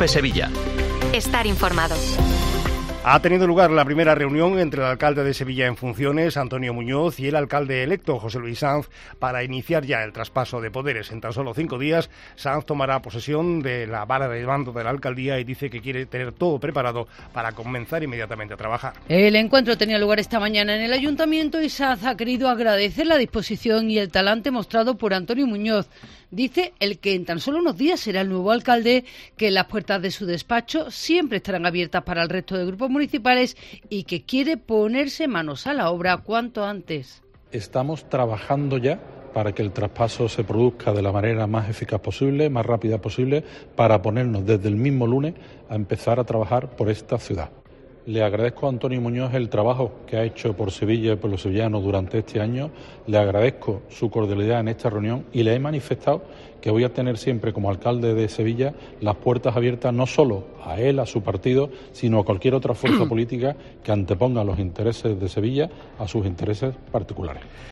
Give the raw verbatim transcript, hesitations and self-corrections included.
COPE Sevilla. Estar informado. Ha tenido lugar la primera reunión entre el alcalde de Sevilla en funciones, Antonio Muñoz, y el alcalde electo, José Luis Sanz, para iniciar ya el traspaso de poderes. En tan solo cinco días, Sanz tomará posesión de la vara de mando de la alcaldía y dice que quiere tener todo preparado para comenzar inmediatamente a trabajar. El encuentro tenía lugar esta mañana en el ayuntamiento y Sanz ha querido agradecer la disposición y el talante mostrado por Antonio Muñoz. Dice el que en tan solo unos días será el nuevo alcalde, que las puertas de su despacho siempre estarán abiertas para el resto de grupos municipales y que quiere ponerse manos a la obra cuanto antes. Estamos trabajando ya para que el traspaso se produzca de la manera más eficaz posible, más rápida posible, para ponernos desde el mismo lunes a empezar a trabajar por esta ciudad. Le agradezco a Antonio Muñoz el trabajo que ha hecho por Sevilla y por los sevillanos durante este año. Le agradezco su cordialidad en esta reunión y le he manifestado que voy a tener siempre como alcalde de Sevilla las puertas abiertas no solo a él, a su partido, sino a cualquier otra fuerza política que anteponga los intereses de Sevilla a sus intereses particulares.